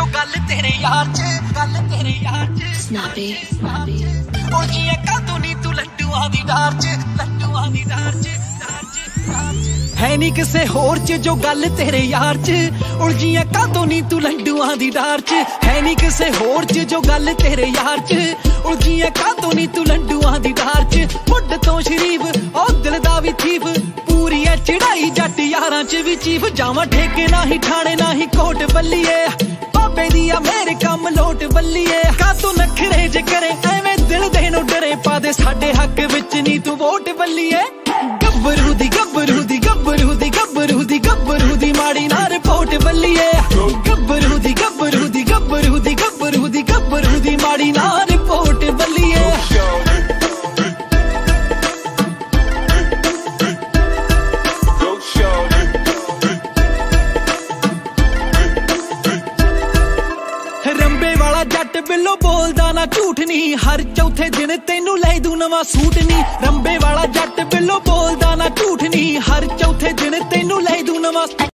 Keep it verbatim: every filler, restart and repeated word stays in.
गल तेरे यार च गल तेरे यार च Snappy, snappy. उलझियां कातों नी तू लड्डूआं दी डार च लड्डूआं दी डार च डार च डार च है नी किसे होर च जो गल तेरे यार च उलझियां कातों नी तू लड्डूआं दी डार च है नी किसे होर च जो गल तेरे यार च उलझियां कातों नी तू लड्डूआं दी डार च मुੱਢ ਤੋਂ ਸ਼ਰੀਫ ਉਹ ਦਿਲ ਦਾ ਵੀ ਥੀਫ ਪੂਰੀ ਐ ਚੜਾਈ ਜੱਟ ਯਾਰਾਂ ਚ ਵੀ ਚੀਫ ਜਾਵਾਂ ਠੇਕੇ ਨਾ ਹੀ ਠਾਣੇ ਨਾ ਹੀ ਕੋਟ ਬੱਲੀਏ ਬਾਬੇ ਦੀ ਆ ਮੇਰੇ ਕੰਮ ਲੋਟ ਬੱਲੀਏ ਕਾਤੋਂ ਨਖਰੇ ਜੇ ਕਰੇ ਐਵੇਂ ਦਿਲ ਦੇ ਨੂੰ ਡਰੇ ਪਾ ਦੇ ਸਾਡੇ ਹੱਕ ਵਿੱਚ ਨਹੀਂ ਤੂੰ ਵੋਟ ਬੱਲੀਏ ਗੱਭਰੂ ਦੀ ਗੱਭਰੂ ਦੀ ਗੱਭਰੂ ਦੀ ਗੱਭਰੂ ਦੀ ਗੱਭਰੂ ਦੀ ਮਾੜੀ ਨਾ ਰਿਪੋਰਟ ਬੱਲੀਏ ਗੱਭਰੂ ਦੀ ਗੱਭਰੂ ਦੀ ਗੱਭਰੂ ਦੀ ਗੱਭਰੂ ਦੀ ਗੱਭਰੂ ਦੀ ਮਾੜੀ ਨਾ ਰਿਪੋਰਟ ਬੱਲੀਏ रंबे वाला जट बिल्लो बोलदा ना झूठ नी हर चौथे दिन तेनू लै दूं नवां सूट नी रंबे वाला जट बिल्लो बोलदा ना झूठ नी हर चौथे दिन तेनू लै दूं नवां